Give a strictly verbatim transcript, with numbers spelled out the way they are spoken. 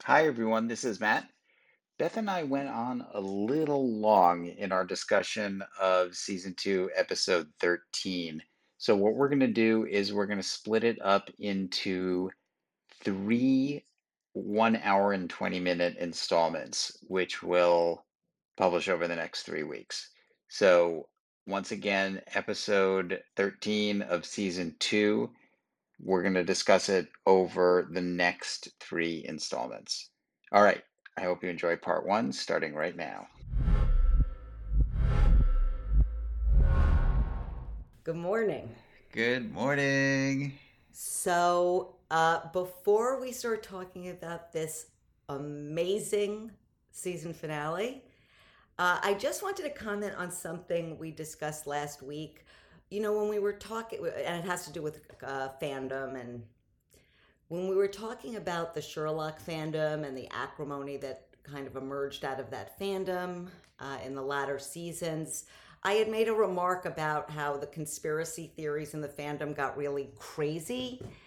Hi, everyone. This is Matt. Beth and I went on a little long in our discussion of season two, episode thirteen. So, what we're going to do is we're going to split it up into three one hour and twenty minute installments, which will publish over the next three weeks. So, once again, episode thirteen of season two, we're going to discuss it over the next three installments. All right. I hope you enjoy part one, starting right now. Good morning. Good morning. So, uh, before we start talking about this amazing season finale, uh, I just wanted to comment on something we discussed last week. You know, when we were talking, and it has to do with uh, fandom, and when we were talking about the Sherlock fandom and the acrimony that kind of emerged out of that fandom uh, in the latter seasons, I had made a remark about how the conspiracy theories in the fandom got really crazy.